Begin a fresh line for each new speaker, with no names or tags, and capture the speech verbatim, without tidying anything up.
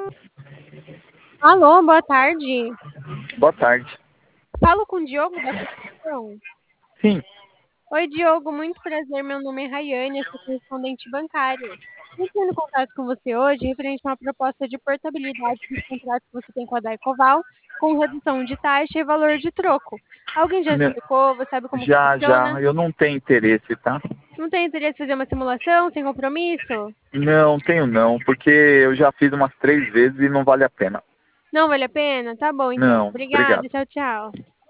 Alô, boa tarde.
Boa tarde.
Falo com o Diogo da Fundação.
Sim,
Oi, Diogo, muito prazer. Meu nome é Rayane, eu sou correspondente bancário. Eu estou em contato com você hoje referente a uma proposta de portabilidade dos contratos que você tem com a Daicoval, com redução de taxa e valor de troco. Alguém já
ne-
explicou? Você sabe como que
já,
funciona?
já, eu não tenho interesse, tá?
Não tem interesse em fazer uma simulação sem compromisso?
Não, tenho não, porque eu já fiz umas três vezes e não vale a pena.
Não vale a pena? Tá bom, então.
Não,
Obrigada,
obrigado.
tchau, tchau.